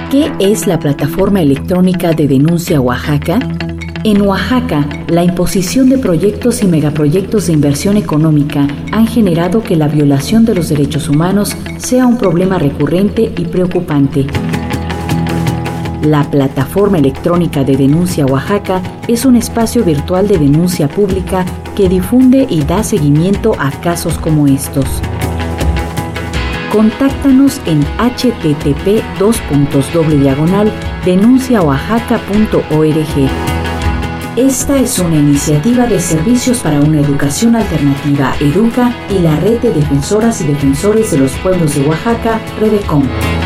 ¿Qué es la Plataforma Electrónica de Denuncia Oaxaca? En Oaxaca, la imposición de proyectos y megaproyectos de inversión económica han generado que la violación de los derechos humanos sea un problema recurrente y preocupante. La Plataforma Electrónica de Denuncia Oaxaca es un espacio virtual de denuncia pública que difunde y da seguimiento a casos como estos. Contáctanos en http://denunciaoaxaca.org. Esta es una iniciativa de Servicios para una Educación Alternativa, EDUCA, y la Red de Defensoras y Defensores de los Pueblos de Oaxaca, REDECOM.